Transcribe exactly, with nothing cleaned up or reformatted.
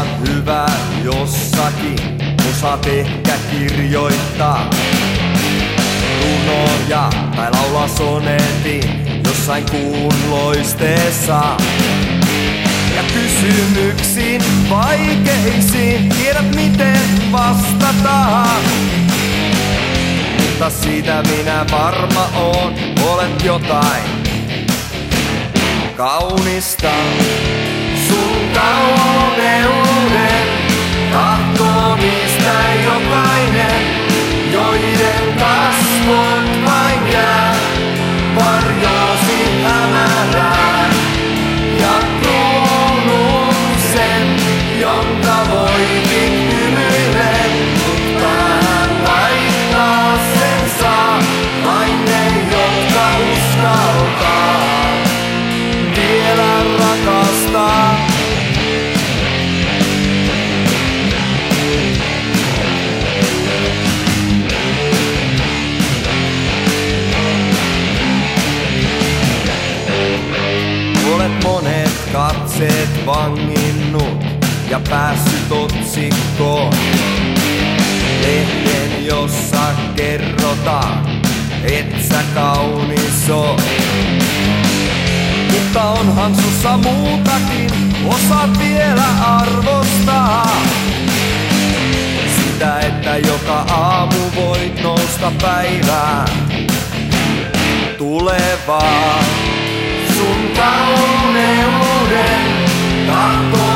hyvä jossakin, osaat ehkä kirjoittaa runoja tai laulaa sonetin jossain kuun loisteessa. Ja kysymyksiin vaikeisiin tiedät miten vastataan. Mutta siitä minä varma oon, olet jotain kaunista. Sun kauneuden tahtoo niistä jokainen, joiden kasvot vain jää varjoosi hämärään. Ja kruunun sen, jonka voitin hymyilen, mutta hän laittaa sen saa vain ne, jotka uskaltaa vielä rakastaa. Olet monet katseet vanginnut ja päässyt otsikkoon lehden, jossa kerrotaan, et sä kaunis oot. Mutta onhan sussa muutakin, osaat vielä arvostaa sitä, että joka aamu voit nousta päivään tulevaan. Sun kauneuden tahto